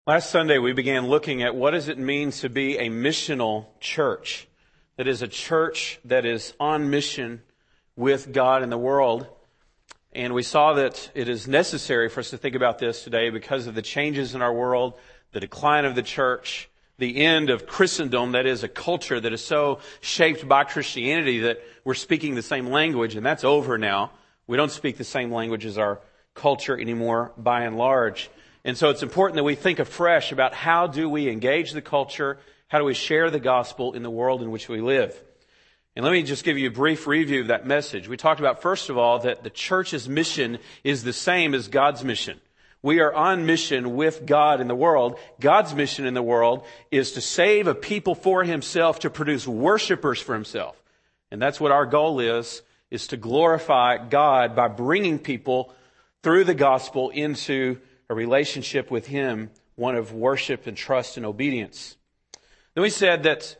Last Sunday, we began looking at what does it mean to be a missional church. That is a church that is on mission with God and the world. And we saw that it is necessary for us to think about this today because of the changes in our world, the decline of the church, the end of Christendom, that is a culture that is so shaped by Christianity that we're speaking the same language, and that's over now. We don't speak the same language as our culture anymore, by and large. And so it's important that we think afresh about how do we engage the culture, how do we share the gospel in the world in which we live. And let me just give you a brief review of that message. We talked about, first of all, that the church's mission is the same as God's mission. We are on mission with God in the world. God's mission in the world is to save a people for Himself, to produce worshipers for Himself. And that's what our goal is to glorify God by bringing people through the gospel into a relationship with Him, one of worship and trust and obedience. Then we said that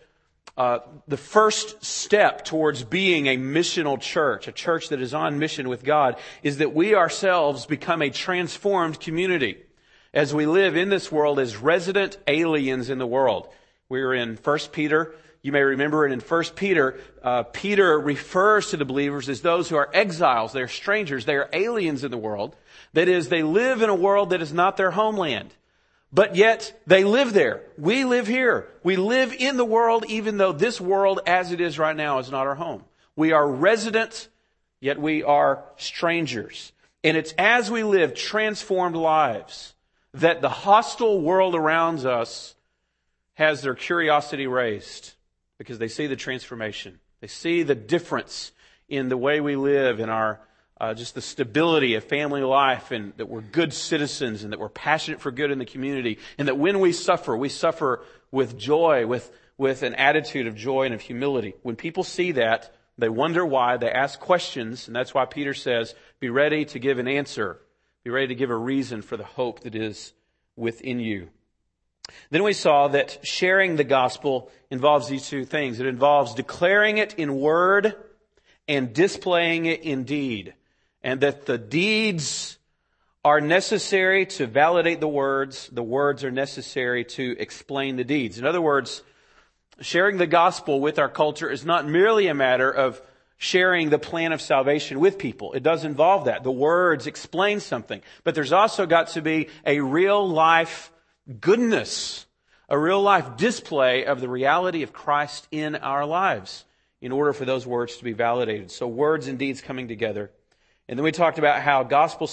the first step towards being a missional church, a church that is on mission with God, is that we ourselves become a transformed community as we live in this world as resident aliens in the world. We're in 1 Peter. You may remember it in 1 Peter. Peter refers to the believers as those who are exiles. They're strangers. They are aliens in the world. That is, they live in a world that is not their homeland. But yet, they live there. We live here. We live in the world, even though this world as it is right now is not our home. We are resident, yet we are strangers. And it's as we live transformed lives that the hostile world around us has their curiosity raised because they see the transformation. They see the difference in the way we live, in our just the stability of family life, and that we're good citizens and that we're passionate for good in the community, and that when we suffer with joy, with an attitude of joy and of humility. When people see that, they wonder why, they ask questions, and that's why Peter says, be ready to give an answer. Be ready to give a reason for the hope that is within you. Then we saw that sharing the gospel involves these two things. It involves declaring it in word and displaying it in deed. And that the deeds are necessary to validate the words are necessary to explain the deeds. In other words, sharing the gospel with our culture is not merely a matter of sharing the plan of salvation with people. It does involve that. The words explain something. But there's also got to be a real life goodness, a real life display of the reality of Christ in our lives in order for those words to be validated. So words and deeds coming together. And then we talked about how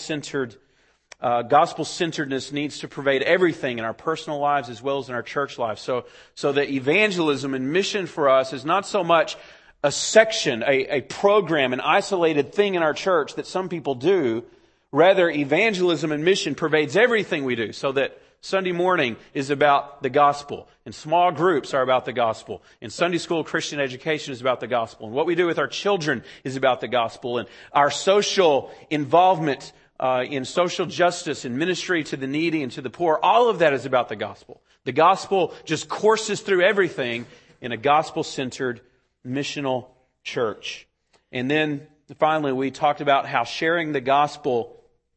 gospel-centeredness needs to pervade everything in our personal lives as well as in our church lives. So that evangelism and mission for us is not so much a section, a program, an isolated thing in our church that some people do. Rather, evangelism and mission pervades everything we do, so that Sunday morning is about the gospel, and small groups are about the gospel, and Sunday school Christian education is about the gospel, and what we do with our children is about the gospel, and our social involvement in social justice and ministry to the needy and to the poor, all of that is about the gospel. The gospel just courses through everything in a gospel-centered missional church. And then finally, we talked about how sharing the gospel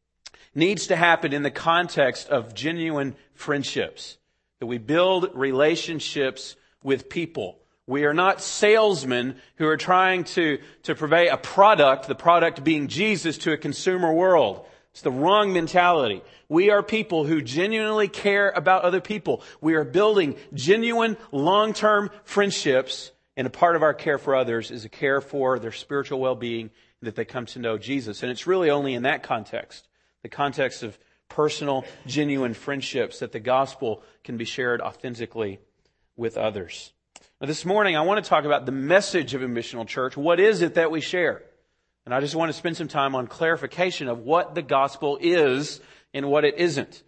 needs to happen in the context of genuine friendships. That we build relationships with people. We are not salesmen who are trying to purvey a product, the product being Jesus, to a consumer world. It's the wrong mentality. We are people who genuinely care about other people. We are building genuine, long-term friendships, and a part of our care for others is a care for their spiritual well-being, that they come to know Jesus. And it's really only in that context, the context of personal, genuine friendships, that the gospel can be shared authentically with others. Now, this morning, I want to talk about the message of a missional church. What is it that we share? And I just want to spend some time on clarification of what the gospel is and what it isn't.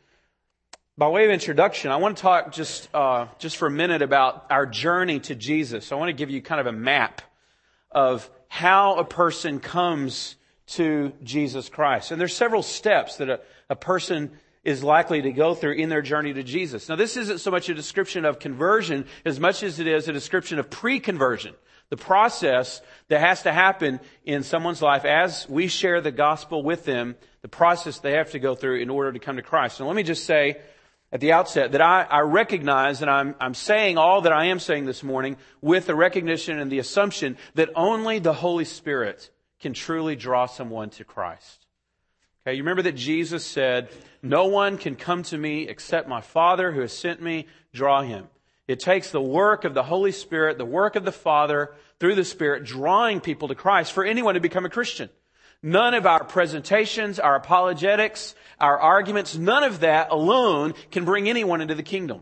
By way of introduction, I want to talk just for a minute about our journey to Jesus. I want to give you kind of a map of how a person comes to Jesus Christ. And there's several steps that a person is likely to go through in their journey to Jesus. Now, this isn't so much a description of conversion as much as it is a description of pre-conversion. The process that has to happen in someone's life as we share the gospel with them, the process they have to go through in order to come to Christ. And let me just say, at the outset that I recognize, and I'm saying all that I am saying this morning with the recognition and the assumption that only the Holy Spirit can truly draw someone to Christ. Okay, you remember that Jesus said, "No one can come to me except my Father who has sent me draw him." It takes the work of the Holy Spirit, the work of the Father through the Spirit, drawing people to Christ for anyone to become a Christian. None of our presentations, our apologetics, our arguments, none of that alone can bring anyone into the kingdom.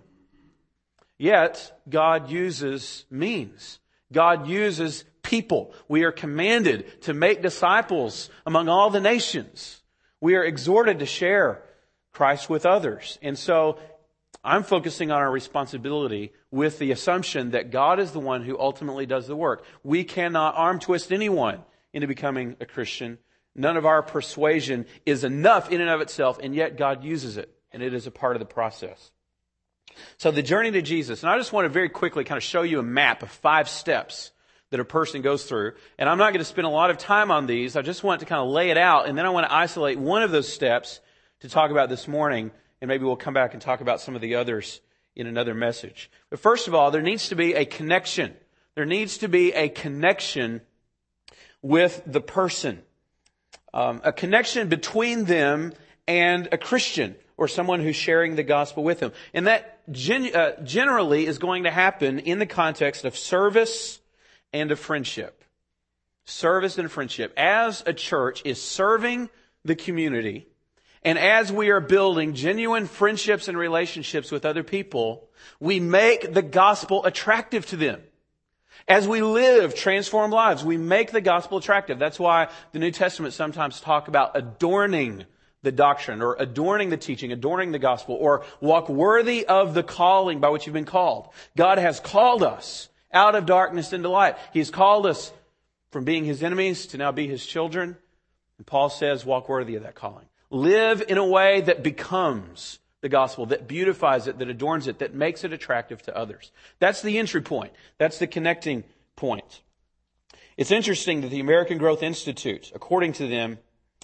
Yet, God uses means. God uses people. We are commanded to make disciples among all the nations. We are exhorted to share Christ with others. And so, I'm focusing on our responsibility with the assumption that God is the one who ultimately does the work. We cannot arm twist anyone into becoming a Christian. None of our persuasion is enough in and of itself, and yet God uses it, and it is a part of the process. So the journey to Jesus, and I just want to very quickly kind of show you a map of 5 steps that a person goes through. And I'm not going to spend a lot of time on these. I just want to kind of lay it out, and then I want to isolate one of those steps to talk about this morning, and maybe we'll come back and talk about some of the others in another message. But first of all, there needs to be a connection. There needs to be a connection with the person. A connection between them and a Christian or someone who's sharing the gospel with them. And that generally is going to happen in the context of service and of friendship. Service and friendship. As a church is serving the community, and as we are building genuine friendships and relationships with other people, we make the gospel attractive to them. As we live transformed lives, we make the gospel attractive. That's why the New Testament sometimes talk about adorning the doctrine or adorning the teaching, adorning the gospel, or walk worthy of the calling by which you've been called. God has called us out of darkness into light. He's called us from being His enemies to now be His children. And Paul says, walk worthy of that calling. Live in a way that becomes the gospel, that beautifies it, that adorns it, that makes it attractive to others. That's the entry point. That's the connecting point. It's interesting that the American Growth Institute, according to them,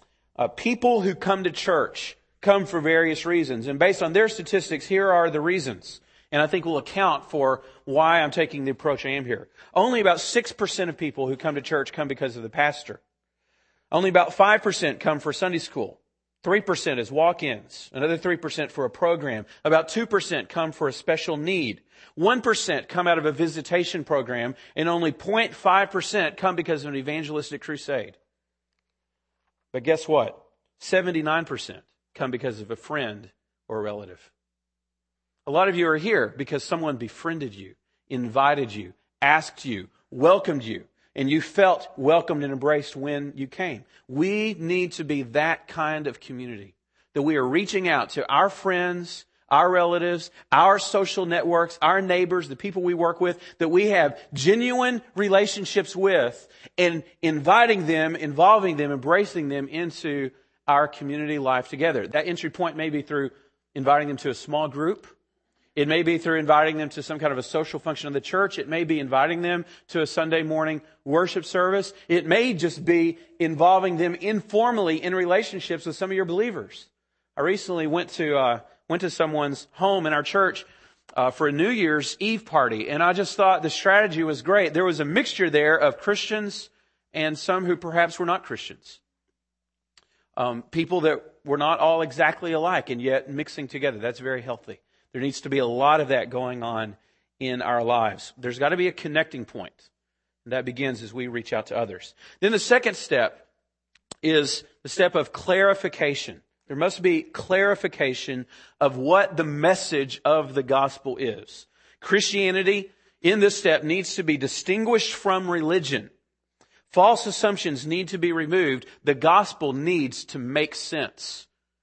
people who come to church come for various reasons. And based on their statistics, here are the reasons. And I think will account for why I'm taking the approach I am here. Only about 6% of people who come to church come because of the pastor. Only about 5% come for Sunday school. 3% is walk-ins. Another 3% for a program. About 2% come for a special need. 1% come out of a visitation program. And only 0.5% come because of an evangelistic crusade. But guess what? 79% come because of a friend or a relative. A lot of you are here because someone befriended you, invited you, asked you, welcomed you, and you felt welcomed and embraced when you came. We need to be that kind of community, that we are reaching out to our friends, our relatives, our social networks, our neighbors, the people we work with, that we have genuine relationships with, and inviting them, involving them, embracing them into our community life together. That entry point may be through inviting them to a small group. It may be through inviting them to some kind of a social function of the church. It may be inviting them to a Sunday morning worship service. It may just be involving them informally in relationships with some of your believers. I recently went to someone's home in our church for a New Year's Eve party, and I just thought the strategy was great. There was a mixture there of Christians and some who perhaps were not Christians. People that were not all exactly alike and yet mixing together. That's very healthy. There needs to be a lot of that going on in our lives. There's got to be a connecting point. And that begins as we reach out to others. Then the second step is the step of clarification. There must be clarification of what the message of the gospel is. Christianity, in this step, needs to be distinguished from religion. False assumptions need to be removed. The gospel needs to make sense.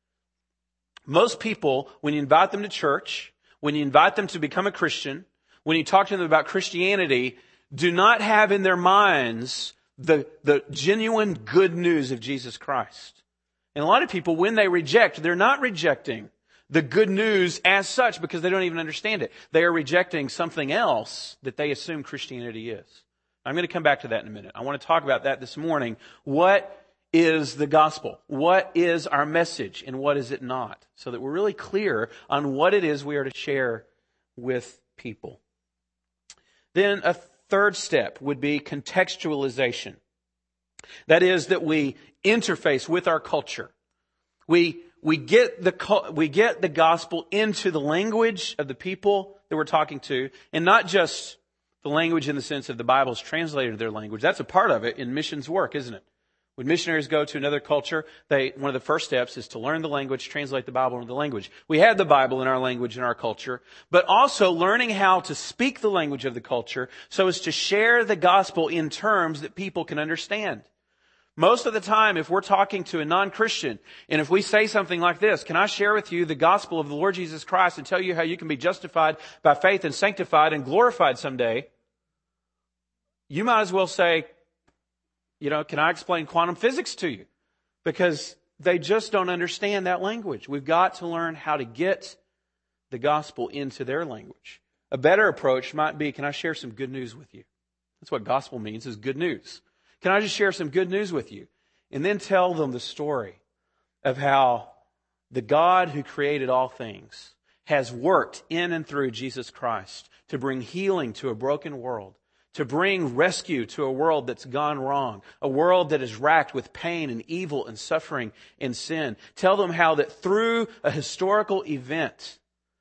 Most people, when you invite them to church, when you invite them to become a Christian, when you talk to them about Christianity, do not have in their minds the genuine good news of Jesus Christ. And a lot of people, when they reject, they're not rejecting the good news as such because they don't even understand it. They are rejecting something else that they assume Christianity is. I'm going to come back to that in a minute. I want to talk about that this morning. What is the gospel? What is our message and what is it not? So that we're really clear on what it is we are to share with people. Then a third step would be contextualization. That is, that we interface with our culture. We get the gospel into the language of the people that we're talking to, and not just the language in the sense of the Bible's translated to their language. That's a part of it in missions work, isn't it? When missionaries go to another culture, one of the first steps is to learn the language, translate the Bible into the language. We have the Bible in our language in our culture, but also learning how to speak the language of the culture so as to share the gospel in terms that people can understand. Most of the time, if we're talking to a non-Christian, and if we say something like this, can I share with you the gospel of the Lord Jesus Christ and tell you how you can be justified by faith and sanctified and glorified someday? You might as well say, can I explain quantum physics to you? Because they just don't understand that language. We've got to learn how to get the gospel into their language. A better approach might be, can I share some good news with you? That's what gospel means, is good news. Can I just share some good news with you? And then tell them the story of how the God who created all things has worked in and through Jesus Christ to bring healing to a broken world, to bring rescue to a world that's gone wrong, a world that is racked with pain and evil and suffering and sin. Tell them how that through a historical event,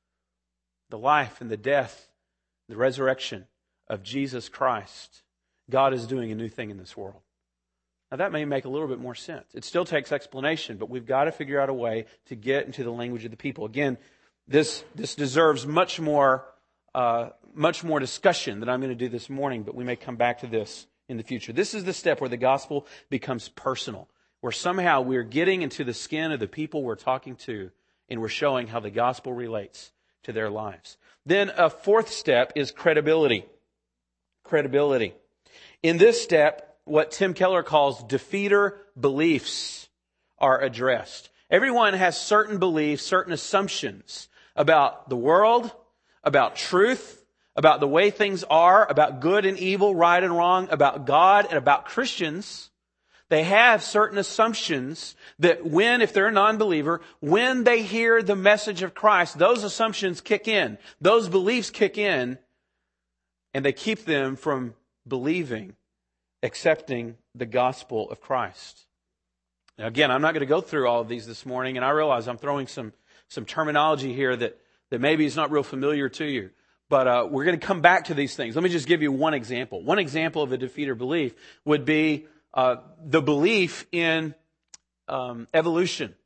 the life and the death, the resurrection of Jesus Christ, God is doing a new thing in this world. Now that may make a little bit more sense. It still takes explanation, but we've got to figure out a way to get into the language of the people. Again, this deserves much more discussion than I'm going to do this morning, but we may come back to this in the future. This is the step where the gospel becomes personal, where somehow we're getting into the skin of the people we're talking to, and we're showing how the gospel relates to their lives. Then a fourth step is credibility. Credibility. In this step, what Tim Keller calls defeater beliefs are addressed. Everyone has certain beliefs, certain assumptions about the world, about truth, about the way things are, about good and evil, right and wrong, about God and about Christians. They have certain assumptions that if they're a non-believer, when they hear the message of Christ, those assumptions kick in. Those beliefs kick in, and they keep them from believing, accepting the gospel of Christ. Now again, I'm not going to go through all of these this morning, and I realize I'm throwing some terminology here that maybe is not real familiar to you. But we're going to come back to these things. Let me just give you one example. One example of a defeater belief would be the belief in evolution.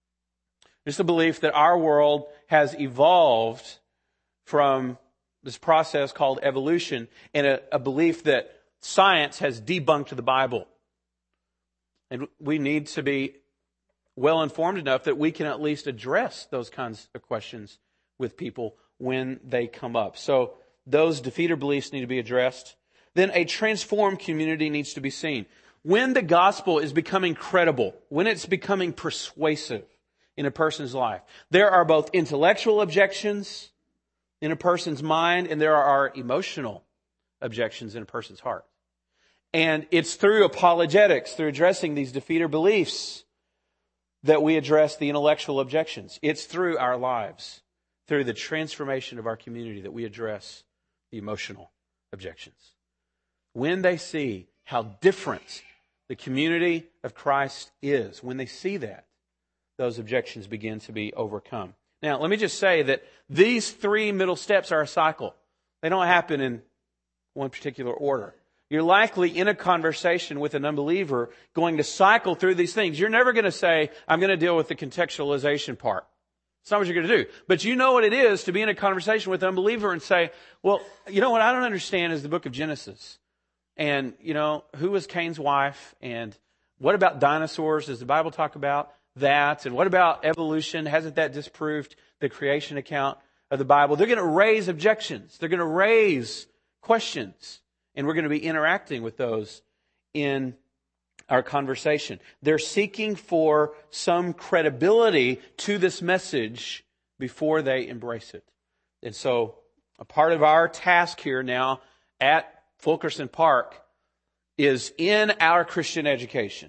It's the belief that our world has evolved from this process called evolution, and a belief that science has debunked the Bible. And we need to be well informed enough that we can at least address those kinds of questions with people when they come up. So those defeater beliefs need to be addressed. Then a transformed community needs to be seen. When the gospel is becoming credible, when it's becoming persuasive in a person's life, there are both intellectual objections in a person's mind, and there are emotional objections in a person's heart. And it's through apologetics, through addressing these defeater beliefs, that we address the intellectual objections. It's through our lives, through the transformation of our community, that we address the emotional objections. When they see how different the community of Christ is, when they see that, those objections begin to be overcome. Now, let me just say that these three middle steps are a cycle. They don't happen in one particular order. You're likely in a conversation with an unbeliever going to cycle through these things. You're never going to say, I'm going to deal with the contextualization part. It's not what you're going to do. But you know what it is to be in a conversation with an unbeliever and say, well, you know what I don't understand is the book of Genesis. And, who was Cain's wife? And what about dinosaurs? Does the Bible talk about that? And what about evolution? Hasn't that disproved the creation account of the Bible? They're going to raise objections. They're going to raise questions. And we're going to be interacting with those in our conversation. They're seeking for some credibility to this message before they embrace it. And so a part of our task here now at Fulkerson Park is in our Christian education,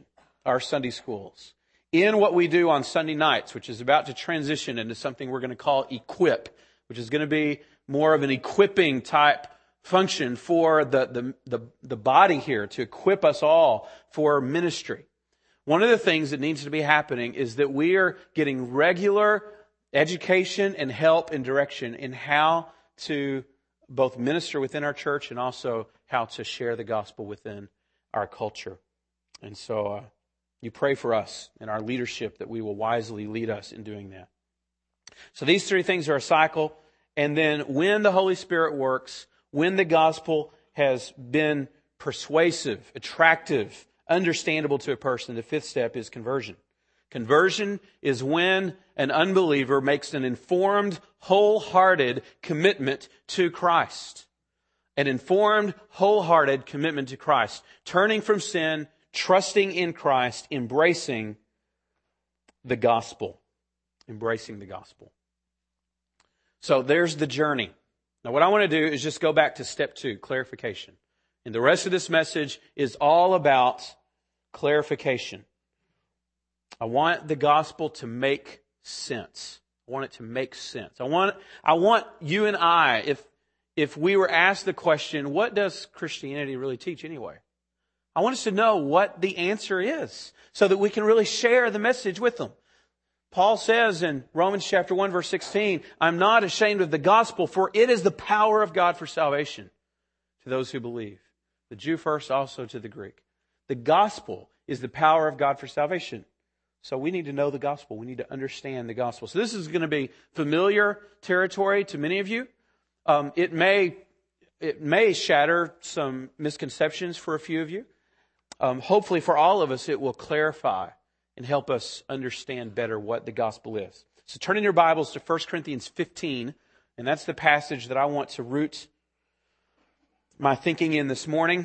our Sunday schools, in what we do on Sunday nights, which is about to transition into something we're going to call Equip, which is going to be more of an equipping type function for the body here, to equip us all for ministry. One of the things that needs to be happening is that we are getting regular education and help and direction in how to both minister within our church and also how to share the gospel within our culture. And so you pray for us and our leadership that we will wisely lead us in doing that. So these three things are a cycle. And then when the Holy Spirit works, when the gospel has been persuasive, attractive, understandable to a person, the fifth step is conversion. Conversion is when an unbeliever makes an informed, wholehearted commitment to Christ. An informed, wholehearted commitment to Christ. Turning from sin, trusting in Christ, embracing the gospel. Embracing the gospel. So there's the journey. Now what I want to do is just go back to step 2, clarification. And the rest of this message is all about clarification. I want the gospel to make sense. I want it to make sense. I want you and I, if we were asked the question, what does Christianity really teach anyway? I want us to know what the answer is so that we can really share the message with them. Paul says in Romans chapter 1 verse 16, I'm not ashamed of the gospel, for it is the power of God for salvation to those who believe. The Jew first, also to the Greek. The gospel is the power of God for salvation. So we need to know the gospel. We need to understand the gospel. So this is going to be familiar territory to many of you. It may shatter some misconceptions for a few of you. Hopefully for all of us, it will clarify and help us understand better what the gospel is. So turn in your Bibles to 1 Corinthians 15, and that's the passage that I want to root my thinking in this morning.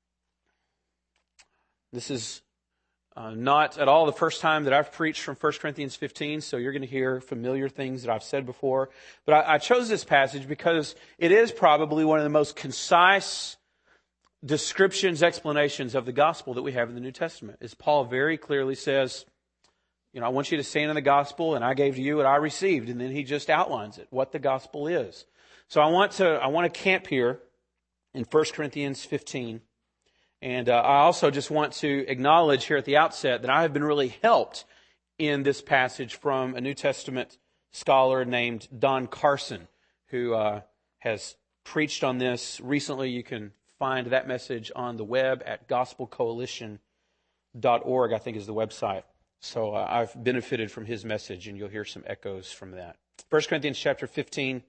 This is not at all the first time that I've preached from 1 Corinthians 15, so you're going to hear familiar things that I've said before. But I chose this passage because it is probably one of the most concise descriptions, explanations of the gospel that we have in the New Testament. As Paul very clearly says, I want you to stand in the gospel, and I gave to you what I received. And then he just outlines it, what the gospel is. So I want to camp here in 1 Corinthians 15. And I also just want to acknowledge here at the outset that I have been really helped in this passage from a New Testament scholar named Don Carson, who has preached on this recently. You can find that message on the web at gospelcoalition.org, I think is the website. So I've benefited from his message, and you'll hear some echoes from that. 1 Corinthians chapter 15.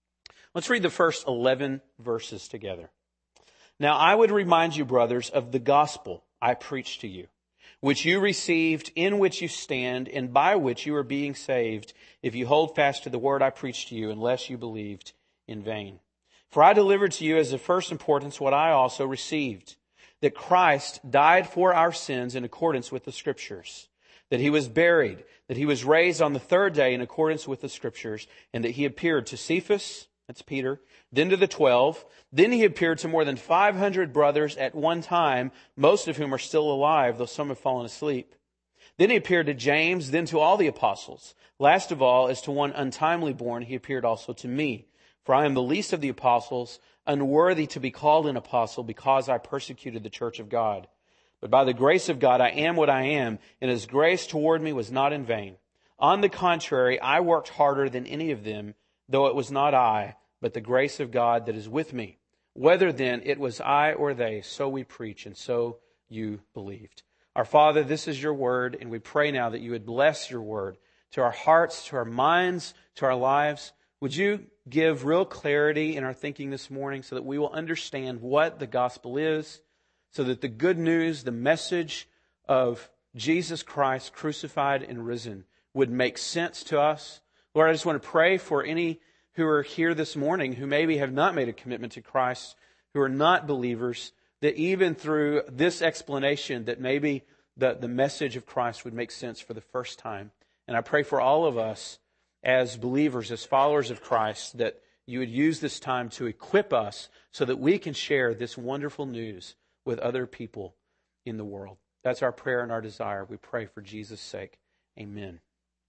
Let's read the first 11 verses together. Now I would remind you, brothers, of the gospel I preached to you, which you received, in which you stand, and by which you are being saved, if you hold fast to the word I preached to you, unless you believed in vain. For I delivered to you as of first importance what I also received, that Christ died for our sins in accordance with the Scriptures, that he was buried, that he was raised on the third day in accordance with the Scriptures, and that he appeared to Cephas, that's Peter, then to the 12. Then he appeared to more than 500 brothers at one time, most of whom are still alive, though some have fallen asleep. Then he appeared to James, then to all the apostles. Last of all, as to one untimely born, he appeared also to me. For I am the least of the apostles, unworthy to be called an apostle, because I persecuted the church of God. But by the grace of God I am what I am, and his grace toward me was not in vain. On the contrary, I worked harder than any of them, though it was not I, but the grace of God that is with me. Whether then it was I or they, so we preach, and so you believed. Our Father, this is your word, and we pray now that you would bless your word to our hearts, to our minds, to our lives. Would you give real clarity in our thinking this morning so that we will understand what the gospel is, so that the good news, the message of Jesus Christ crucified and risen would make sense to us. Lord, I just want to pray for any who are here this morning who maybe have not made a commitment to Christ, who are not believers, that even through this explanation that maybe the message of Christ would make sense for the first time. And I pray for all of us as believers, as followers of Christ, that you would use this time to equip us so that we can share this wonderful news with other people in the world. That's our prayer and our desire. We pray for Jesus' sake. Amen.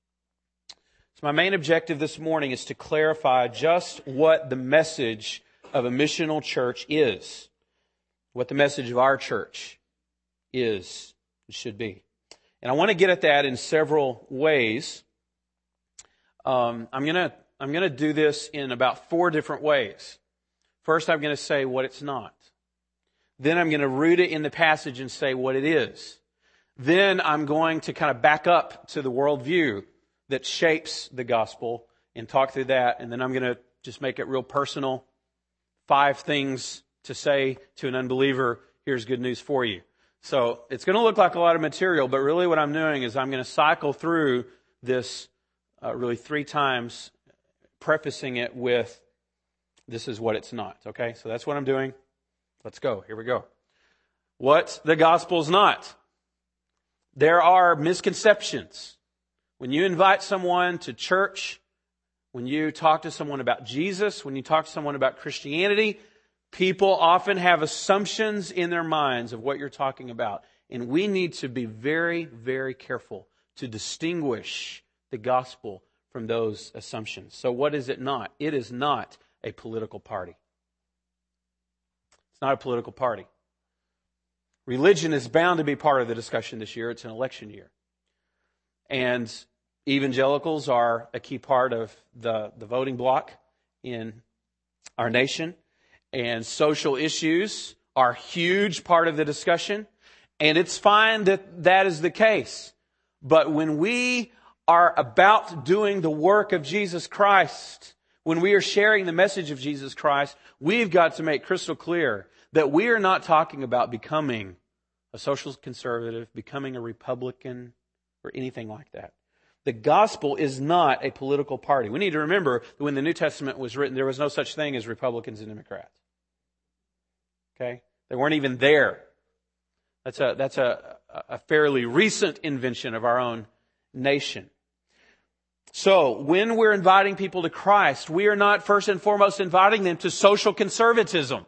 So my main objective this morning is to clarify just what the message of a missional church is. What the message of our church is, it should be. And I want to get at that in several ways. I'm going to do this in about 4 different ways. First, I'm going to say what it's not. Then I'm going to root it in the passage and say what it is. Then I'm going to kind of back up to the worldview that shapes the gospel and talk through that. And then I'm going to just make it real personal. 5 things to say to an unbeliever, here's good news for you. So it's going to look like a lot of material, but really what I'm doing is I'm going to cycle through this really 3 times, prefacing it with, this is what it's not. Okay, so that's what I'm doing. Let's go. Here we go. What the gospel's not. There are misconceptions. When you invite someone to church, when you talk to someone about Jesus, when you talk to someone about Christianity, people often have assumptions in their minds of what you're talking about. And we need to be very, very careful to distinguish the gospel from those assumptions. So what is it not? It is not a political party. It's not a political party. Religion is bound to be part of the discussion this year. It's an election year. And evangelicals are a key part of the voting bloc in our nation. And social issues are a huge part of the discussion. And it's fine that that is the case. But when we are about doing the work of Jesus Christ, when we are sharing the message of Jesus Christ, we've got to make crystal clear that we are not talking about becoming a social conservative, becoming a Republican, or anything like that. The gospel is not a political party. We need to remember that when the New Testament was written, there was no such thing as Republicans and Democrats. Okay? They weren't even there. That's a fairly recent invention of our own nation. So, when we're inviting people to Christ, we are not first and foremost inviting them to social conservatism.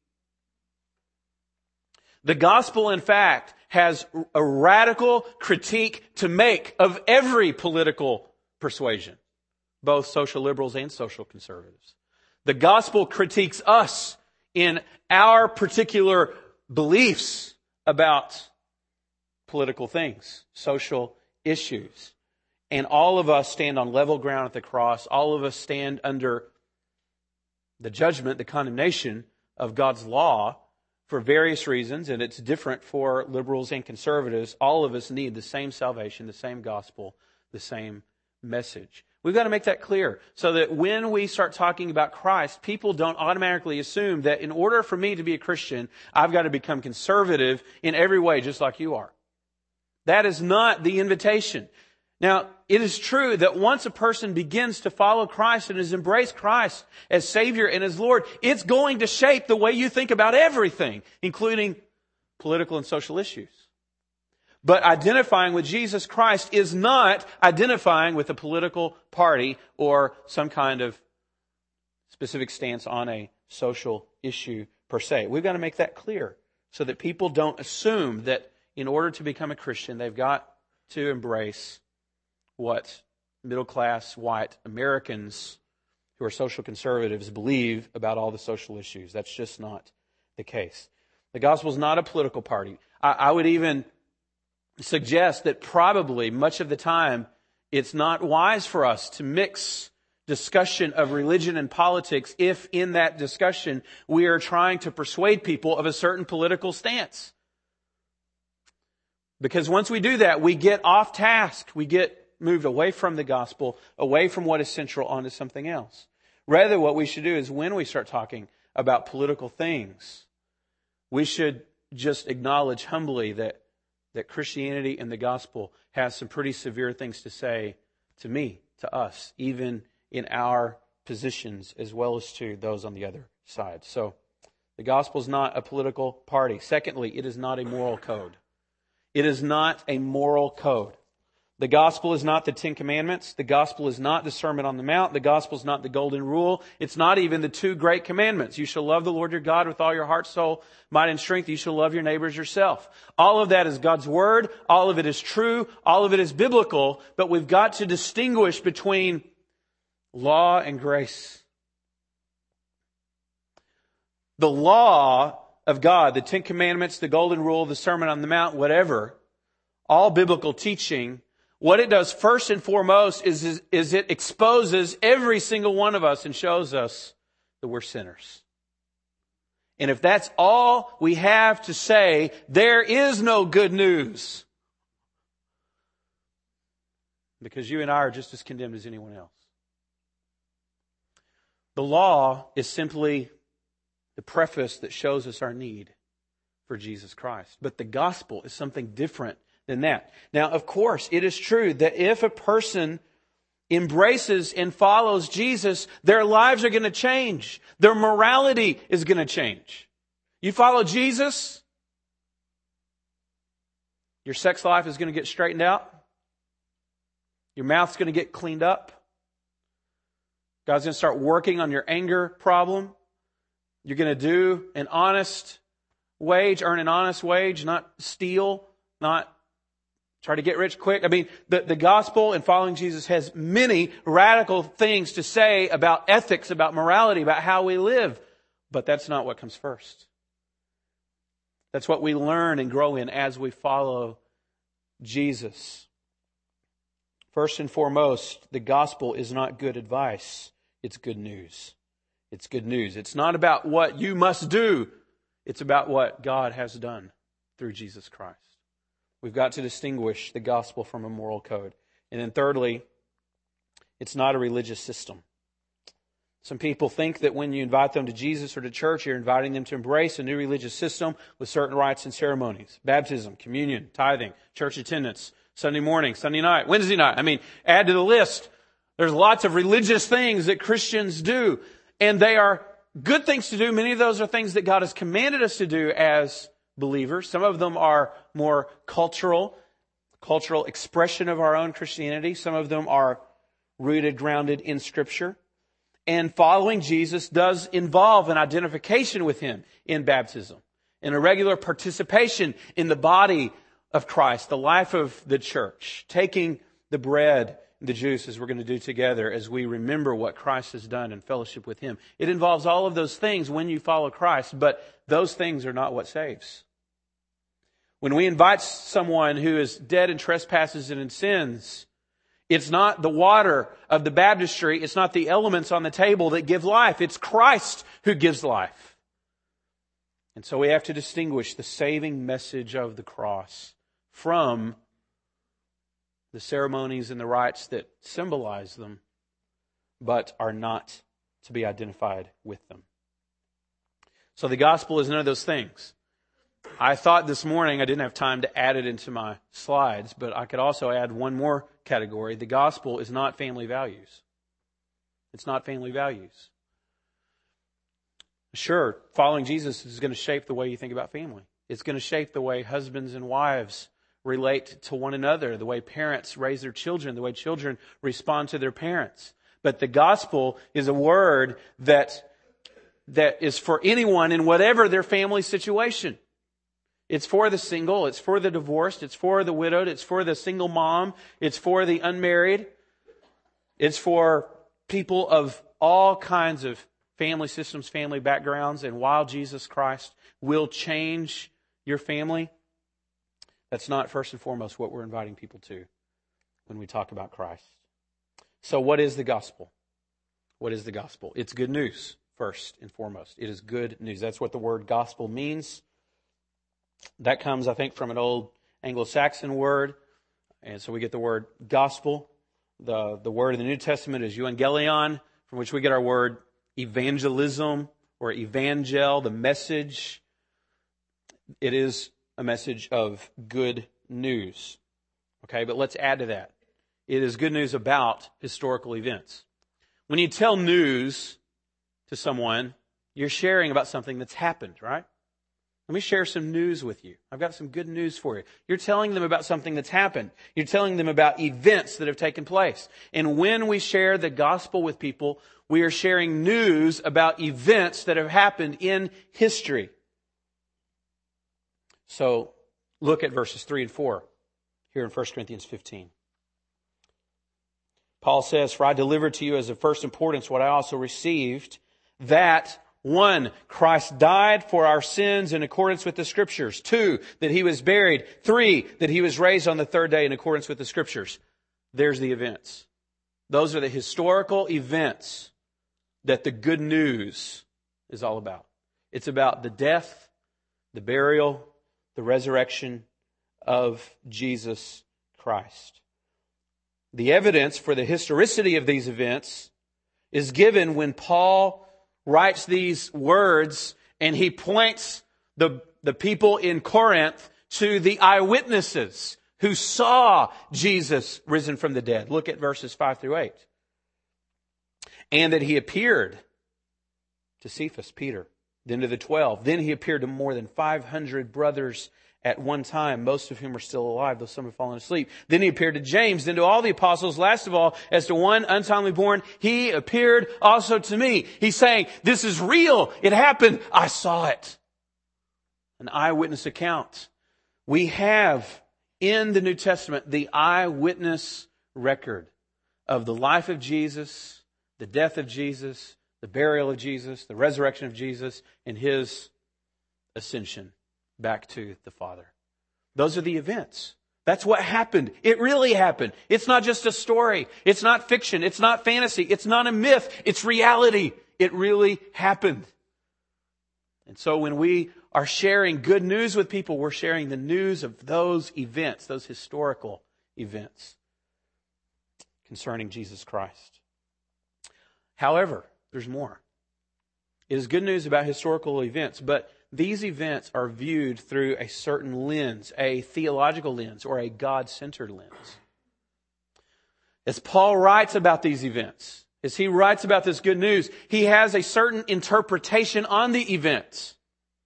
The gospel, in fact, has a radical critique to make of every political persuasion, both social liberals and social conservatives. The gospel critiques us in our particular beliefs about political things, social issues. And all of us stand on level ground at the cross. All of us stand under the judgment, the condemnation of God's law for various reasons, and it's different for liberals and conservatives. All of us need the same salvation, the same gospel, the same message. We've got to make that clear so that when we start talking about Christ, people don't automatically assume that in order for me to be a Christian, I've got to become conservative in every way, just like you are. That is not the invitation. Now, it is true that once a person begins to follow Christ and has embraced Christ as Savior and as Lord, it's going to shape the way you think about everything, including political and social issues. But identifying with Jesus Christ is not identifying with a political party or some kind of specific stance on a social issue per se. We've got to make that clear so that people don't assume that in order to become a Christian, they've got to embrace what middle-class white Americans who are social conservatives believe about all the social issues. That's just not the case. The gospel is not a political party. I would even suggest that probably much of the time it's not wise for us to mix discussion of religion and politics if in that discussion we are trying to persuade people of a certain political stance. Because once we do that, we get off task. We get moved away from the gospel, away from what is central onto something else. Rather, what we should do is when we start talking about political things, we should just acknowledge humbly that Christianity and the gospel has some pretty severe things to say to me, to us, even in our positions as well as to those on the other side. So, the gospel is not a political party. Secondly, it is not a moral code. It is not a moral code. The gospel is not the Ten Commandments. The gospel is not the Sermon on the Mount. The gospel is not the Golden Rule. It's not even the two great commandments. You shall love the Lord your God with all your heart, soul, might, and strength. You shall love your neighbors yourself. All of that is God's Word. All of it is true. All of it is biblical. But we've got to distinguish between law and grace. The law of God, the Ten Commandments, the Golden Rule, the Sermon on the Mount, whatever, all biblical teaching, what it does first and foremost is it exposes every single one of us and shows us that we're sinners. And if that's all we have to say, there is no good news. Because you and I are just as condemned as anyone else. The law is simply the preface that shows us our need for Jesus Christ. But the gospel is something different than that. Now, of course, it is true that if a person embraces and follows Jesus, their lives are going to change. Their morality is going to change. You follow Jesus, your sex life is going to get straightened out. Your mouth's going to get cleaned up. God's going to start working on your anger problem. You're going to do an honest wage, earn an honest wage, not steal, not try to get rich quick. I mean, the gospel and following Jesus has many radical things to say about ethics, about morality, about how we live. But that's not what comes first. That's what we learn and grow in as we follow Jesus. First and foremost, the gospel is not good advice. It's good news. It's good news. It's not about what you must do. It's about what God has done through Jesus Christ. We've got to distinguish the gospel from a moral code. And then thirdly, it's not a religious system. Some people think that when you invite them to Jesus or to church, you're inviting them to embrace a new religious system with certain rites and ceremonies. Baptism, communion, tithing, church attendance, Sunday morning, Sunday night, Wednesday night. I mean, add to the list. There's lots of religious things that Christians do. And they are good things to do. Many of those are things that God has commanded us to do as believers. Some of them are more cultural expression of our own Christianity. Some of them are rooted, grounded in Scripture. And following Jesus does involve an identification with Him in baptism and a regular participation in the body of Christ, the life of the church, taking the bread and the juice as we're going to do together as we remember what Christ has done in fellowship with Him. It involves all of those things when you follow Christ, but those things are not what saves. When we invite someone who is dead in trespasses and in sins, it's not the water of the baptistry, it's not the elements on the table that give life. It's Christ who gives life. And so we have to distinguish the saving message of the cross from the ceremonies and the rites that symbolize them, but are not to be identified with them. So the gospel is none of those things. I thought this morning, I didn't have time to add it into my slides, but I could also add one more category. The gospel is not family values. It's not family values. Sure, following Jesus is going to shape the way you think about family. It's going to shape the way husbands and wives relate to one another, the way parents raise their children, the way children respond to their parents. But the gospel is a word that is for anyone in whatever their family situation. It's for the single, it's for the divorced, it's for the widowed, it's for the single mom, it's for the unmarried. It's for people of all kinds of family systems, family backgrounds. And while Jesus Christ will change your family, that's not first and foremost what we're inviting people to when we talk about Christ. So what is the gospel? What is the gospel? It's good news, first and foremost. It is good news. That's what the word gospel means. That comes, I think, from an old Anglo-Saxon word. And so we get the word gospel. The word in the New Testament is euangelion, from which we get our word evangelism or evangel, the message. It is a message of good news. Okay, but let's add to that. It is good news about historical events. When you tell news to someone, you're sharing about something that's happened, right? Let me share some news with you. I've got some good news for you. You're telling them about something that's happened. You're telling them about events that have taken place. And when we share the gospel with people, we are sharing news about events that have happened in history. So look at verses 3 and 4 here in 1 Corinthians 15. Paul says, "For I delivered to you as of first importance what I also received, that 1, Christ died for our sins in accordance with the Scriptures. 2, that He was buried. 3, that He was raised on the third day in accordance with the Scriptures." There's the events. Those are the historical events that the good news is all about. It's about the death, the burial, the resurrection of Jesus Christ. The evidence for the historicity of these events is given when Paul writes these words and he points the people in Corinth to the eyewitnesses who saw Jesus risen from the dead. Look at verses 5 through 8. "And that He appeared to Cephas, Peter, then to the 12. Then He appeared to more than 500 brothers at one time, most of whom are still alive, though some have fallen asleep. Then He appeared to James, then to all the apostles. Last of all, as to one untimely born, He appeared also to me." He's saying, this is real. It happened. I saw it. An eyewitness account. We have in the New Testament the eyewitness record of the life of Jesus, the death of Jesus, the burial of Jesus, the resurrection of Jesus, and His ascension back to the Father. Those are the events. That's what happened. It really happened. It's not just a story. It's not fiction. It's not fantasy. It's not a myth. It's reality. It really happened. And so when we are sharing good news with people, we're sharing the news of those events, those historical events concerning Jesus Christ. However, there's more. It is good news about historical events, but these events are viewed through a certain lens, a theological lens, or a God-centered lens. As Paul writes about these events, as he writes about this good news, he has a certain interpretation on the events.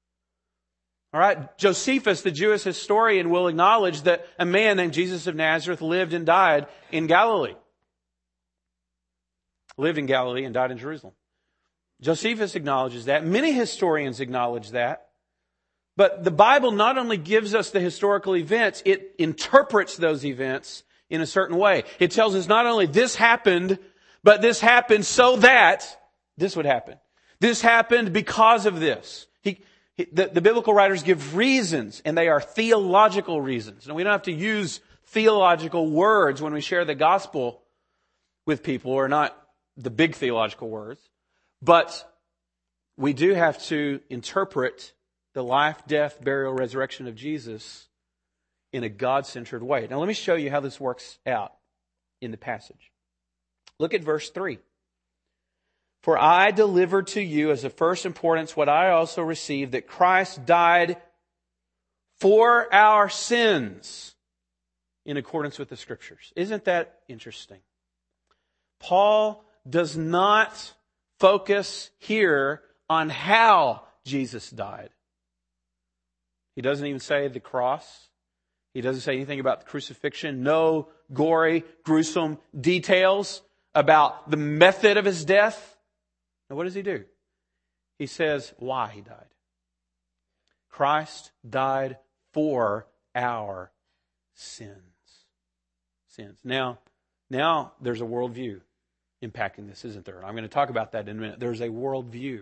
All right, Josephus, the Jewish historian, will acknowledge that a man named Jesus of Nazareth lived and died in Galilee. Lived in Galilee and died in Jerusalem. Josephus acknowledges that. Many historians acknowledge that. But the Bible not only gives us the historical events, it interprets those events in a certain way. It tells us not only this happened, but this happened so that this would happen. This happened because of this. The biblical writers give reasons, and they are theological reasons. And we don't have to use theological words when we share the gospel with people, or not the big theological words. But we do have to interpret the life, death, burial, resurrection of Jesus in a God-centered way. Now let me show you how this works out in the passage. Look at verse 3. "For I delivered to you as of first importance what I also received, that Christ died for our sins in accordance with the Scriptures." Isn't that interesting? Paul does not focus here on how Jesus died. He doesn't even say the cross. He doesn't say anything about the crucifixion. No gory, gruesome details about the method of His death. Now what does he do? He says why He died. Christ died for our sins. Now there's a worldview impacting this, isn't there? I'm going to talk about that in a minute. There's a worldview.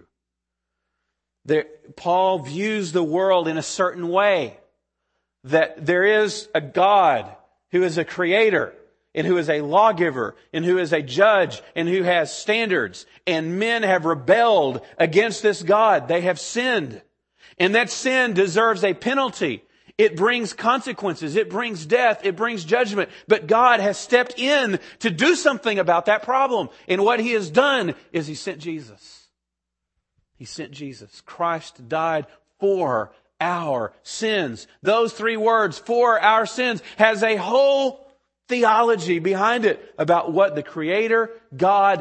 Paul views the world in a certain way. That there is a God who is a creator, and who is a lawgiver, and who is a judge, and who has standards. And men have rebelled against this God. They have sinned. And that sin deserves a penalty. It brings consequences. It brings death. It brings judgment. But God has stepped in to do something about that problem. And what He has done is He sent Jesus. He sent Jesus. Christ died for our sins. Those three words, for our sins, has a whole theology behind it about what the Creator God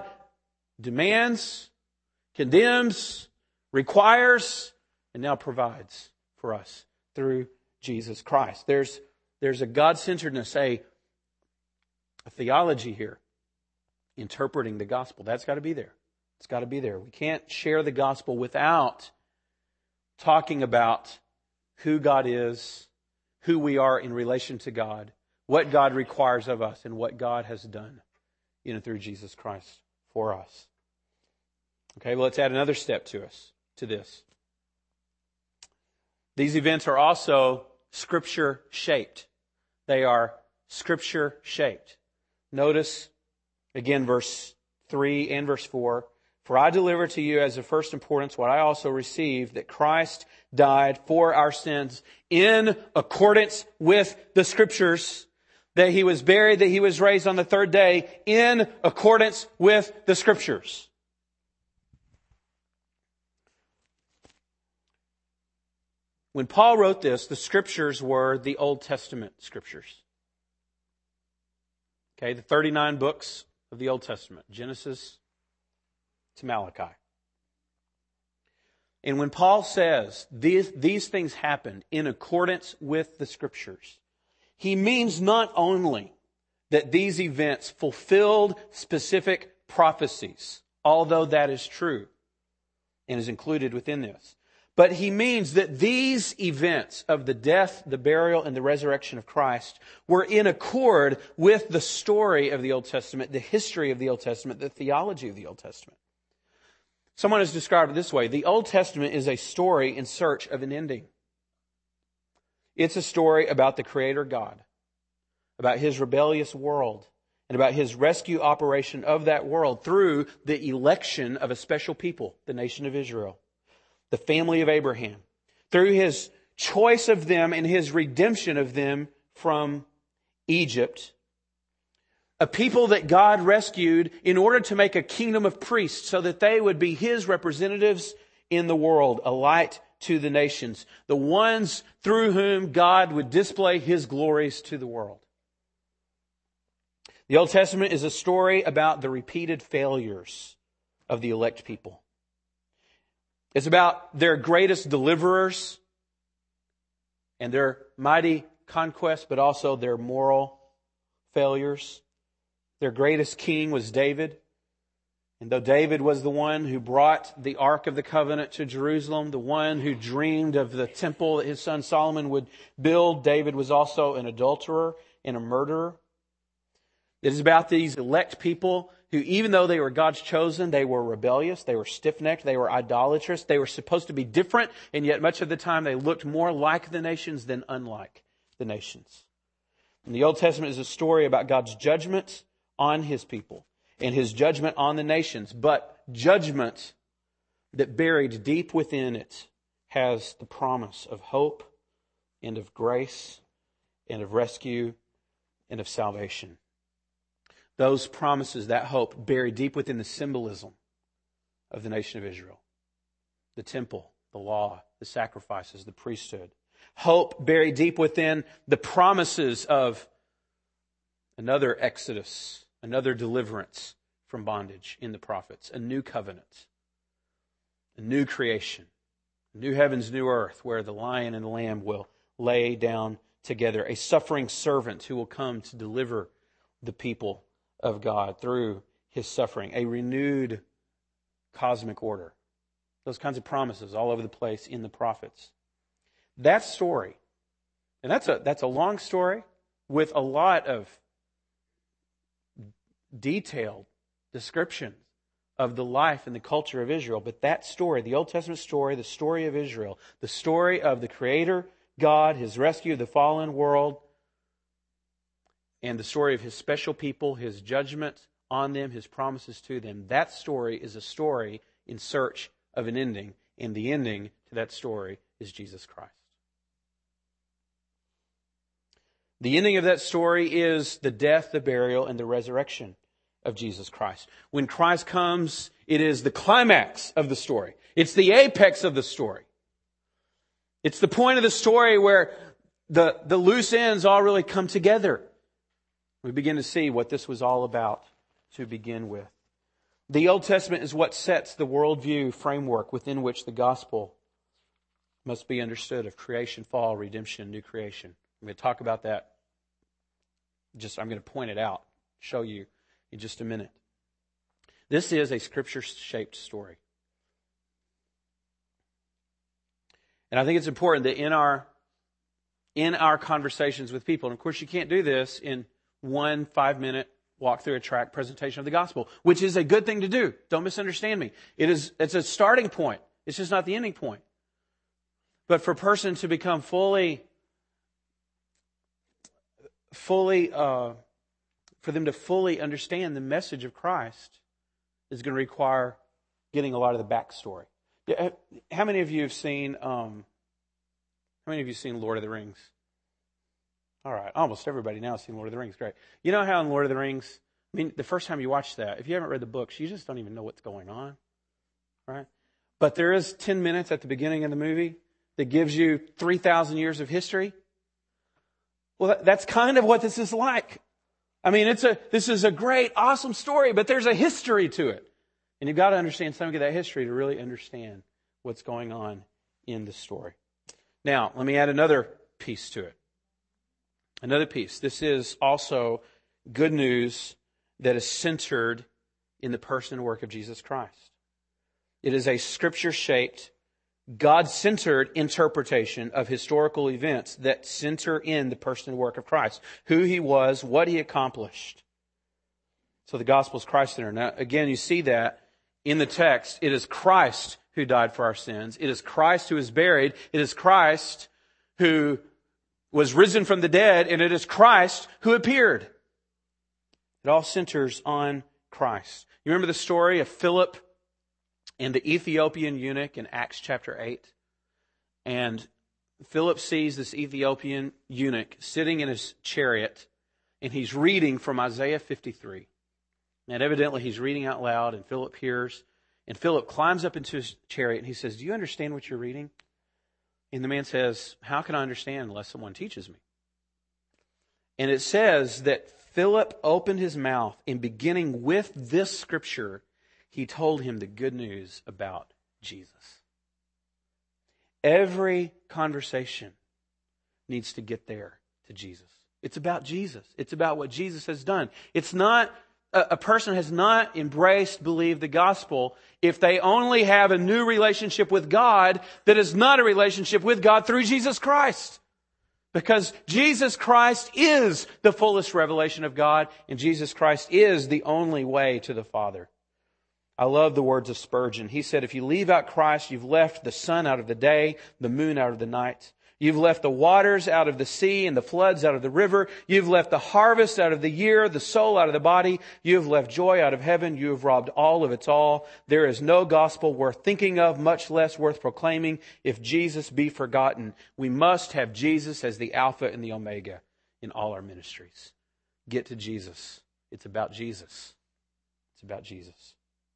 demands, condemns, requires, and now provides for us through Jesus Christ. There's a God-centeredness, a theology here, interpreting the gospel. That's got to be there. It's got to be there. We can't share the gospel without talking about who God is, who we are in relation to God, what God requires of us, and what God has done in and through Jesus Christ for us. Okay, well, let's add another step to this. These events are also Scripture-shaped. They are Scripture-shaped. Notice, again, verse 3 and verse 4. For I deliver to you as of first importance what I also received, that Christ died for our sins in accordance with the Scriptures, that He was buried, that He was raised on the third day in accordance with the Scriptures. When Paul wrote this, the Scriptures were the Old Testament Scriptures. Okay, the 39 books of the Old Testament, Genesis to Malachi. And when Paul says these things happened in accordance with the Scriptures, he means not only that these events fulfilled specific prophecies, although that is true and is included within this, but he means that these events of the death, the burial, and the resurrection of Christ were in accord with the story of the Old Testament, the history of the Old Testament, the theology of the Old Testament. Someone has described it this way: the Old Testament is a story in search of an ending. It's a story about the Creator God, about His rebellious world, and about His rescue operation of that world through the election of a special people, the nation of Israel, the family of Abraham, through His choice of them and His redemption of them from Egypt. A people that God rescued in order to make a kingdom of priests so that they would be His representatives in the world, a light to the nations, the ones through whom God would display His glories to the world. The Old Testament is a story about the repeated failures of the elect people. It's about their greatest deliverers and their mighty conquests, but also their moral failures. Their greatest king was David. And though David was the one who brought the Ark of the Covenant to Jerusalem, the one who dreamed of the temple that his son Solomon would build, David was also an adulterer and a murderer. It is about these elect people who, even though they were God's chosen, they were rebellious, they were stiff-necked, they were idolatrous, they were supposed to be different, and yet much of the time they looked more like the nations than unlike the nations. And the Old Testament is a story about God's judgment on His people and His judgment on the nations, but judgment that buried deep within it has the promise of hope and of grace and of rescue and of salvation. Those promises, that hope, buried deep within the symbolism of the nation of Israel. The temple, the law, the sacrifices, the priesthood. Hope buried deep within the promises of another exodus, another deliverance from bondage in the prophets, a new covenant, a new creation, new heavens, new earth, where the lion and the lamb will lay down together, a suffering servant who will come to deliver the people of God through His suffering, a renewed cosmic order. Those kinds of promises all over the place in the prophets. That story, and that's a long story with a lot of detailed description of the life and the culture of Israel. But that story, the Old Testament story, the story of Israel, the story of the Creator God, His rescue of the fallen world, and the story of His special people, His judgment on them, His promises to them, that story is a story in search of an ending. And the ending to that story is Jesus Christ. The ending of that story is the death, the burial, and the resurrection of Jesus Christ. When Christ comes, it is the climax of the story. It's the apex of the story. It's the point of the story where the loose ends all really come together. We begin to see what this was all about to begin with. The Old Testament is what sets the worldview framework within which the gospel must be understood of creation, fall, redemption, new creation. I'm going to talk about that. I'm going to point it out, show you in just a minute. This is a Scripture-shaped story. And I think it's important that in our conversations with people, and of course you can't do this in 1 5-minute walk through a tract presentation of the gospel, which is a good thing to do. Don't misunderstand me. It's a starting point. It's just not the ending point. But for a person to become for them to fully understand the message of Christ is going to require getting a lot of the backstory. How many of you have seen Lord of the Rings? All right, almost everybody now has seen Lord of the Rings. Great. You know how in Lord of the Rings, the first time you watch that, if you haven't read the books, you just don't even know what's going on, right? But there is 10 minutes at the beginning of the movie that gives you 3,000 years of history. Well, that's kind of what this is like. This is a great, awesome story, but there's a history to it. And you've got to understand some of that history to really understand what's going on in the story. Now, let me add another piece to it. Another piece. This is also good news that is centered in the person and work of Jesus Christ. It is a Scripture-shaped, God-centered interpretation of historical events that center in the person and work of Christ. Who He was, what He accomplished. So the gospel is Christ-centered. Now, again, you see that in the text. It is Christ who died for our sins. It is Christ who is buried. It is Christ who was risen from the dead. And it is Christ who appeared. It all centers on Christ. You remember the story of Philip and the Ethiopian eunuch in Acts chapter 8? And Philip sees this Ethiopian eunuch sitting in his chariot, and he's reading from Isaiah 53. And evidently he's reading out loud, and Philip hears. And Philip climbs up into his chariot, and he says, "Do you understand what you're reading?" And the man says, "How can I understand unless someone teaches me?" And it says that Philip opened his mouth, and beginning with this scripture, he told him the good news about Jesus. Every conversation needs to get there to Jesus. It's about Jesus. It's about what Jesus has done. It's not, a person has not embraced, believed the gospel if they only have a new relationship with God that is not a relationship with God through Jesus Christ. Because Jesus Christ is the fullest revelation of God, and Jesus Christ is the only way to the Father. I love the words of Spurgeon. He said, if you leave out Christ, you've left the sun out of the day, the moon out of the night. You've left the waters out of the sea and the floods out of the river. You've left the harvest out of the year, the soul out of the body. You have left joy out of heaven. You have robbed all of its all. There is no gospel worth thinking of, much less worth proclaiming, if Jesus be forgotten. We must have Jesus as the Alpha and the Omega in all our ministries. Get to Jesus. It's about Jesus. It's about Jesus.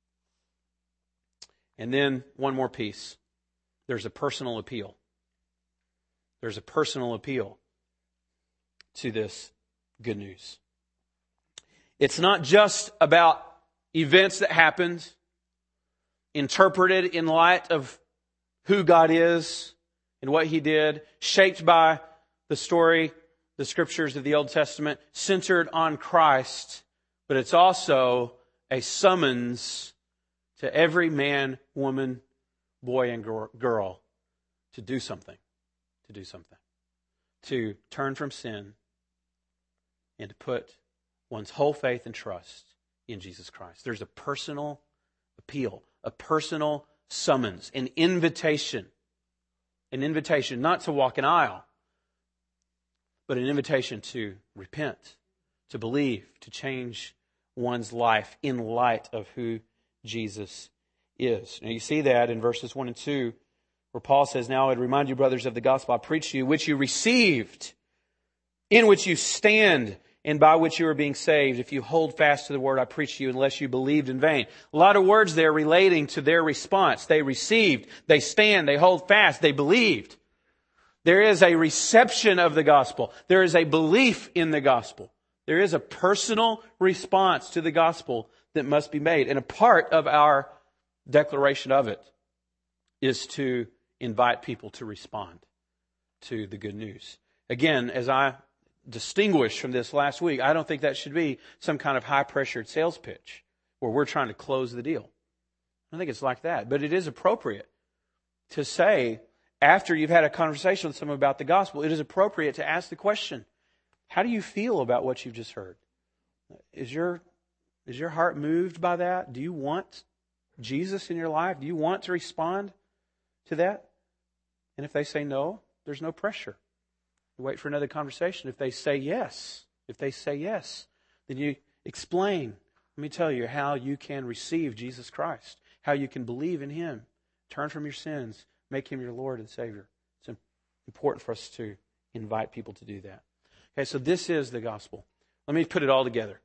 And then one more piece. There's a personal appeal. There's a personal appeal to this good news. It's not just about events that happened, interpreted in light of who God is and what He did, shaped by the story, the scriptures of the Old Testament, centered on Christ, but it's also a summons to every man, woman, boy, and girl to do something. To do something. To turn from sin and to put one's whole faith and trust in Jesus Christ. There's a personal appeal, a personal summons, an invitation. An invitation not to walk an aisle, but an invitation to repent, to believe, to change one's life in light of who Jesus is. Now you see that in verses 1 and 2, where Paul says, now I'd remind you, brothers, of the gospel I preached to you, which you received, in which you stand, and by which you are being saved, if you hold fast to the word I preached to you, unless you believed in vain. A lot of words there relating to their response. They received, they stand, they hold fast, they believed. There is a reception of the gospel. There is a belief in the gospel. There is a personal response to the gospel that must be made. And a part of our declaration of it is to invite people to respond to the good news. Again, as I distinguished from this last week, I don't think that should be some kind of high-pressured sales pitch where we're trying to close the deal. I don't think it's like that. But it is appropriate to say, after you've had a conversation with someone about the gospel, it is appropriate to ask the question, how do you feel about what you've just heard? Is your heart moved by that? Do you want Jesus in your life? Do you want to respond to that? And if they say no, there's no pressure. You wait for another conversation. If they say yes, then you explain, let me tell you how you can receive Jesus Christ, how you can believe in Him, turn from your sins, make Him your Lord and Savior. It's important for us to invite people to do that. Okay, so this is the gospel. Let me put it all together.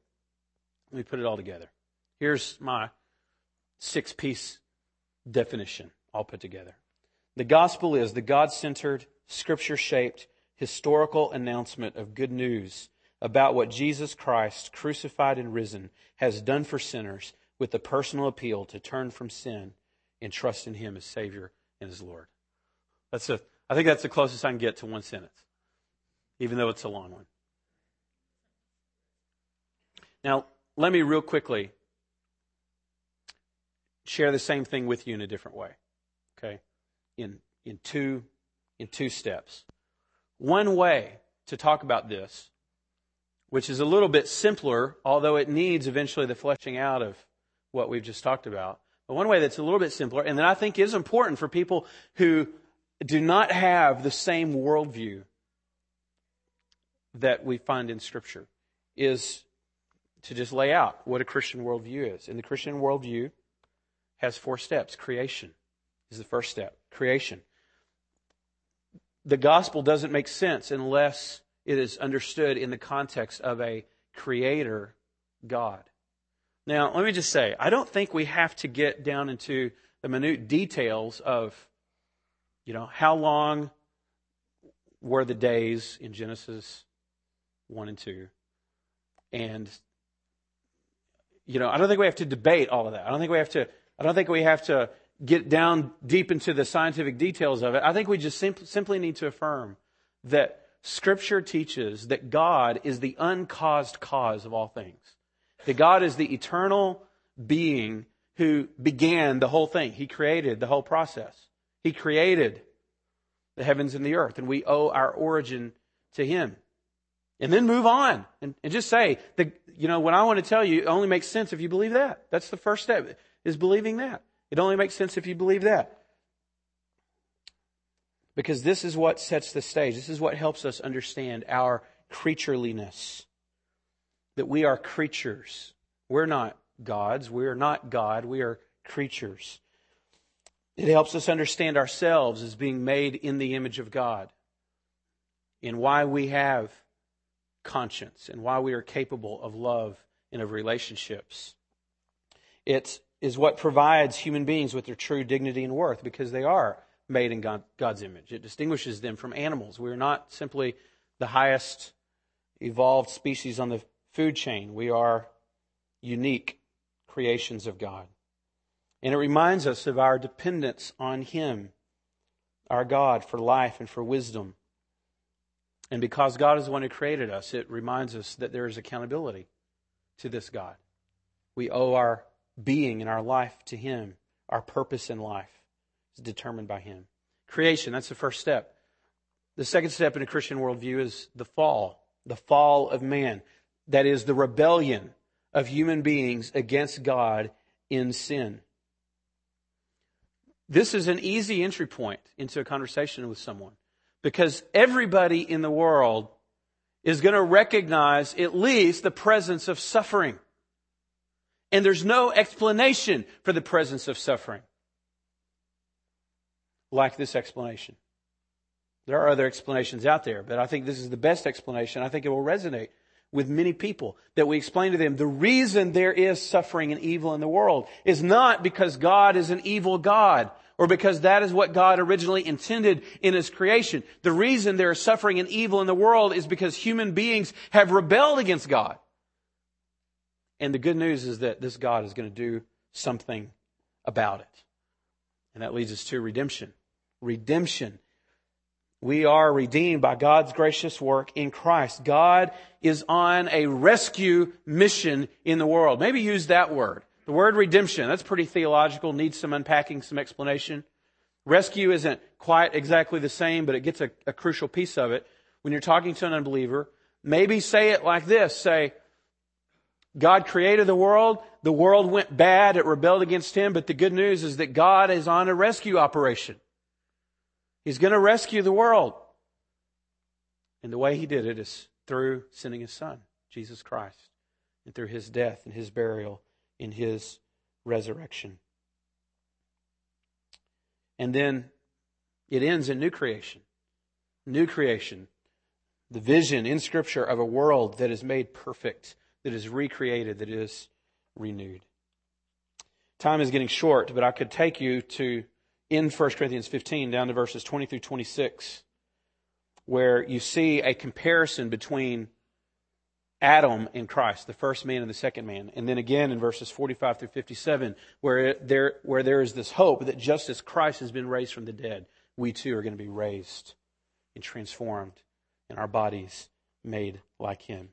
Here's my 6-piece definition all put together. The gospel is the God-centered, Scripture-shaped, historical announcement of good news about what Jesus Christ, crucified and risen, has done for sinners, with the personal appeal to turn from sin and trust in Him as Savior and as Lord. I think that's the closest I can get to one sentence, even though it's a long one. Now, let me real quickly share the same thing with you in a different way. Okay? In two steps. One way to talk about this, which is a little bit simpler, although it needs eventually the fleshing out of what we've just talked about. But one way that's a little bit simpler, and that I think is important for people who do not have the same worldview that we find in Scripture, is to just lay out what a Christian worldview is. And the Christian worldview has 4 steps. Creation is the first step. Creation. The gospel doesn't make sense unless it is understood in the context of a creator God. Now, let me just say, I don't think we have to get down into the minute details of, how long were the days in Genesis 1 and 2. And, I don't think we have to debate all of that. I don't think we have to get down deep into the scientific details of it. I think we just simply need to affirm that Scripture teaches that God is the uncaused cause of all things. That God is the eternal being who began the whole thing. He created the whole process. He created the heavens and the earth, and we owe our origin to Him. And then move on and just say, what I want to tell you only makes sense if you believe that. That's the first step, is believing that. It only makes sense if you believe that. Because this is what sets the stage. This is what helps us understand our creatureliness. That we are creatures. We're not gods. We are not God. We are creatures. It helps us understand ourselves as being made in the image of God. And why we have conscience and why we are capable of love and of relationships. It is what provides human beings with their true dignity and worth, because they are made in God's image. It distinguishes them from animals. We are not simply the highest evolved species on the food chain. We are unique creations of God. And it reminds us of our dependence on Him, our God, for life and for wisdom. And because God is the one who created us, it reminds us that there is accountability to this God. We owe our being and our life to Him. Our purpose in life is determined by Him. Creation, that's the first step. The second step in a Christian worldview is the fall of man. That is the rebellion of human beings against God in sin. This is an easy entry point into a conversation with someone, because everybody in the world is going to recognize at least the presence of suffering. And there's no explanation for the presence of suffering like this explanation. There are other explanations out there, but I think this is the best explanation. I think it will resonate with many people, that we explain to them the reason there is suffering and evil in the world is not because God is an evil God, or because that is what God originally intended in His creation. The reason there is suffering and evil in the world is because human beings have rebelled against God. And the good news is that this God is going to do something about it. And that leads us to redemption. redemption. We are redeemed by God's gracious work in Christ. God is on a rescue mission in the world. Maybe use that word. The word redemption, that's pretty theological, needs some unpacking, some explanation. Rescue isn't quite exactly the same, but it gets a crucial piece of it. When you're talking to an unbeliever, maybe say it like this. Say, God created the world went bad, it rebelled against Him, but the good news is that God is on a rescue operation. He's going to rescue the world. And the way He did it is through sending His Son, Jesus Christ, and through His death and His burial and His resurrection. And then it ends in new creation. New creation. The vision in Scripture of a world that is made perfect, that is recreated, that is renewed. Time is getting short, but I could take you to in 1 Corinthians 15 down to verses 20 through 26, where you see a comparison between Adam and Christ, the first man and the second man. And then again in verses 45 through 57, where there is this hope that just as Christ has been raised from the dead, we too are going to be raised and transformed and our bodies made like Him.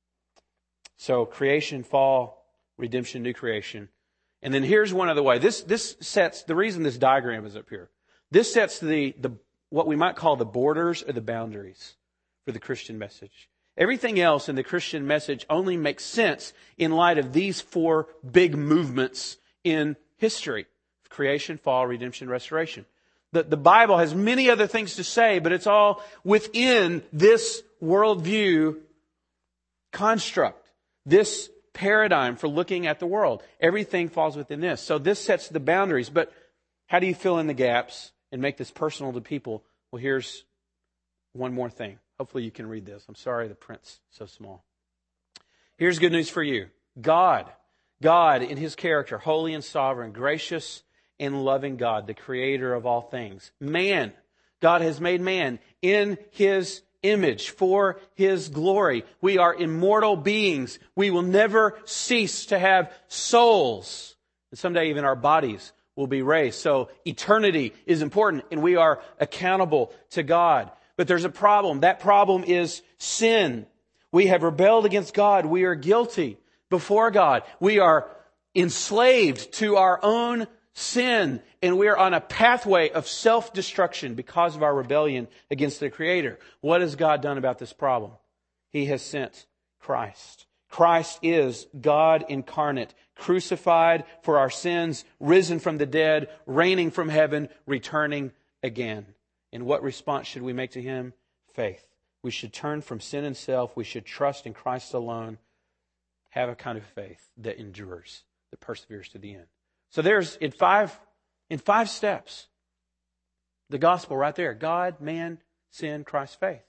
So creation, fall, redemption, new creation. And then here's one other way. This sets, the reason this diagram is up here, this sets the what we might call the borders or the boundaries for the Christian message. Everything else in the Christian message only makes sense in light of these four big movements in history: creation, fall, redemption, restoration. The Bible has many other things to say, but it's all within this worldview construct, this paradigm for looking at the world. Everything falls within this. So this sets the boundaries. But how do you fill in the gaps and make this personal to people? Well, here's one more thing. Hopefully you can read this. I'm sorry the print's so small. Here's good news for you. God in His character, holy and sovereign, gracious and loving God, the creator of all things. Man, God has made man in His image for His glory. We are immortal beings. We will never cease to have souls. And someday even our bodies will be raised. So eternity is important and we are accountable to God. But there's a problem. That problem is sin. We have rebelled against God. We are guilty before God. We are enslaved to our own sin, and we are on a pathway of self-destruction because of our rebellion against the Creator. What has God done about this problem? He has sent Christ. Christ is God incarnate, crucified for our sins, risen from the dead, reigning from heaven, returning again. And what response should we make to Him? Faith. We should turn from sin and self. We should trust in Christ alone. Have a kind of faith that endures, that perseveres to the end. So there's, in five steps, the gospel right there. God, man, sin, Christ, faith.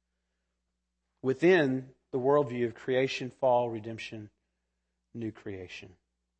Within the worldview of creation, fall, redemption, new creation.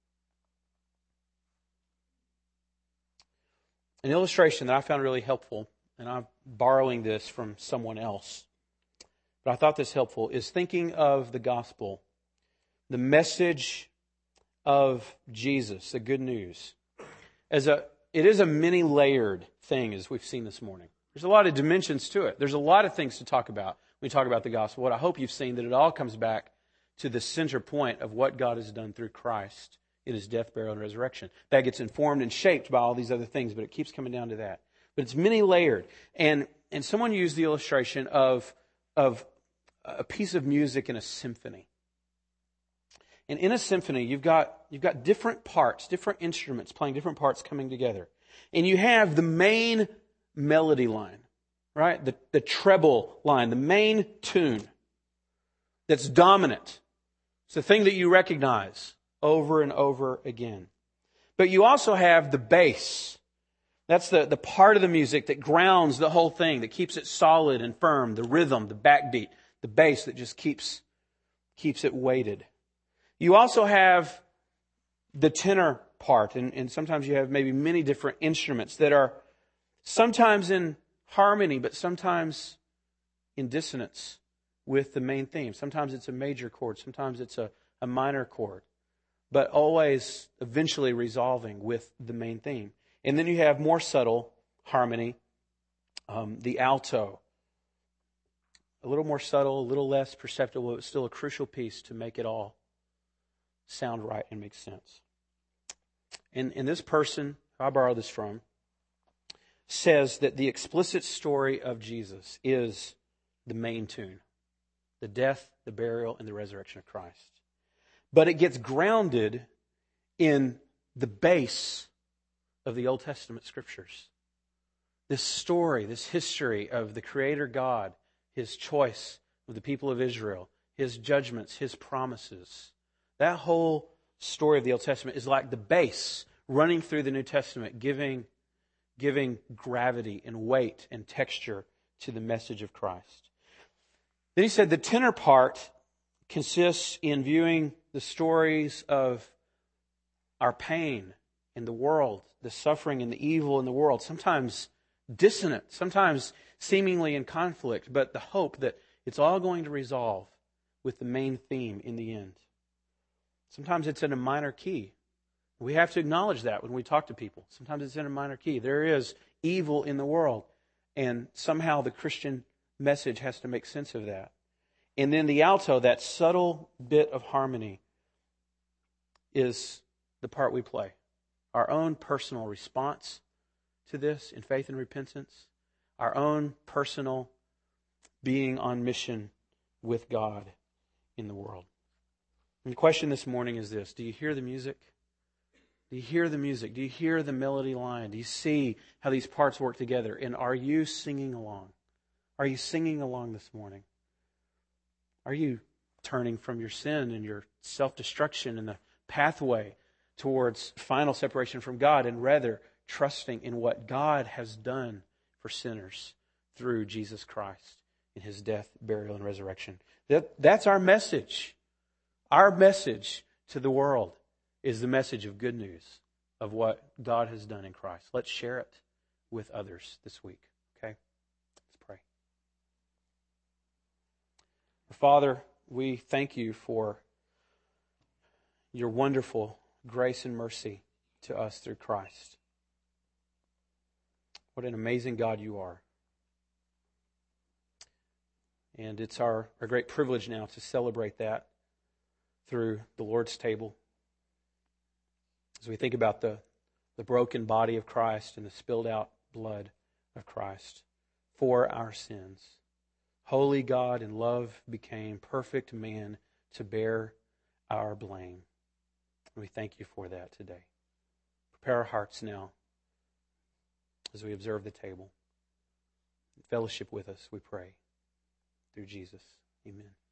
An illustration that I found really helpful, and I'm borrowing this from someone else, but I thought this helpful, is thinking of the gospel, the message of Jesus, the good news, it is a many-layered thing, as we've seen this morning. There's a lot of dimensions to it. There's a lot of things to talk about when we talk about the gospel. What I hope you've seen, that it all comes back to the center point of what God has done through Christ in His death, burial, and resurrection. That gets informed and shaped by all these other things, but it keeps coming down to that. But it's many-layered. And someone used the illustration of a piece of music in a symphony. And in a symphony, you've got different parts, different instruments playing different parts coming together. And you have the main melody line, right? The treble line, the main tune that's dominant. It's the thing that you recognize over and over again. But you also have the bass. That's the part of the music that grounds the whole thing, that keeps it solid and firm, the rhythm, the backbeat, the bass that just keeps it weighted. You also have the tenor part, and sometimes you have maybe many different instruments that are sometimes in harmony, but sometimes in dissonance with the main theme. Sometimes it's a major chord, sometimes it's a minor chord, but always eventually resolving with the main theme. And then you have more subtle harmony The alto, a little more subtle, a little less perceptible, but still a crucial piece to make it all sound right and make sense. And this person, who I borrowed this from, says that the explicit story of Jesus is the main tune. The death, the burial, and the resurrection of Christ. But it gets grounded in the base of the Old Testament Scriptures. This story, this history of the Creator God, His choice of the people of Israel, His judgments, His promises. That whole story of the Old Testament is like the base running through the New Testament, giving gravity and weight and texture to the message of Christ. Then he said the tenor part consists in viewing the stories of our pain in the world, the suffering and the evil in the world, sometimes dissonant, sometimes seemingly in conflict, but the hope that it's all going to resolve with the main theme in the end. Sometimes it's in a minor key. We have to acknowledge that when we talk to people. Sometimes it's in a minor key. There is evil in the world, and somehow the Christian message has to make sense of that. And then the alto, that subtle bit of harmony, is the part we play. Our own personal response to this in faith and repentance. Our own personal being on mission with God in the world. And the question this morning is this: do you hear the music? Do you hear the music? Do you hear the melody line? Do you see how these parts work together? And are you singing along? Are you singing along this morning? Are you turning from your sin and your self-destruction and the pathway towards final separation from God, and rather trusting in what God has done for sinners through Jesus Christ in His death, burial, and resurrection? That's our message. Our message to the world is the message of good news of what God has done in Christ. Let's share it with others this week. Okay? Let's pray. Father, we thank You for Your wonderful grace and mercy to us through Christ. What an amazing God You are. And it's our great privilege now to celebrate that through the Lord's table. As we think about the broken body of Christ and the spilled out blood of Christ for our sins. Holy God in love became perfect man to bear our blame. And we thank You for that today. Prepare our hearts now as we observe the table. Fellowship with us, we pray. Through Jesus. Amen.